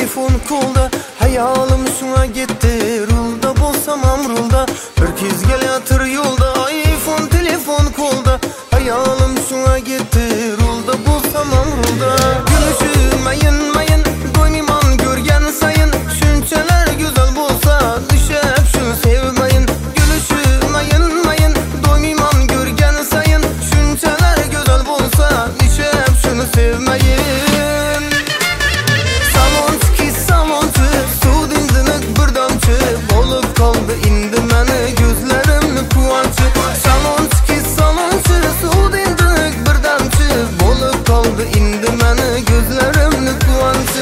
telefon kolda, hayalim şuna gitti. Rulda bolsam amrulda, bir kez gelatır yolda. iPhone telefon kolda, hayalim şuna gitti. Rulda bolsam amrulda. Gülüşüm mayın doymayman görgen sayın. Şunçalar güzel bolsa düşep şunu sevmeyin. Gülüşüm mayın doymayman görgen sayın. Şunçalar güzel bolsa düşep şunu sevmeyin. Kaldı indi məni gözlərimni quvonchi. Salonchi suv dindiq bir damchi. Bo'lib qoldi indi məni gözlərimni quvonchi.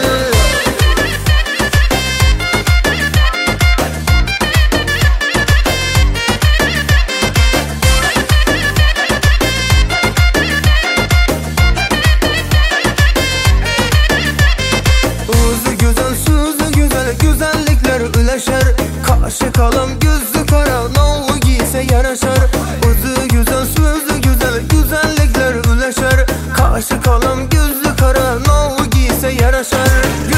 O'zi go'zal, so'zi go'zal, go'zalliklar ulaşar. Kaşı kalam gözü kara, novu giyse yaraşar. Özü güzel, sözü güzel, güzellikler ulaşar. Kaşı kalam gözü kara, novu giyse yaraşar.